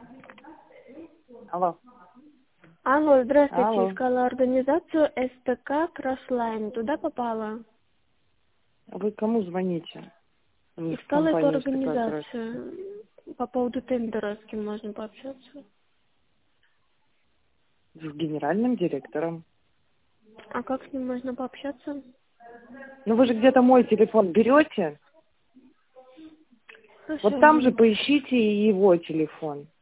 Алло. Алло, здравствуйте. Алло. Искала организацию СТК Кросслайн. Туда попала? Вы кому звоните? В Искала эту компанию СТК Кросс. организацию. По поводу тендера, с кем можно пообщаться. С генеральным директором. А как с ним можно пообщаться? Ну вы же где-то мой телефон берете? Вот там же Слушай, поищите и его телефон.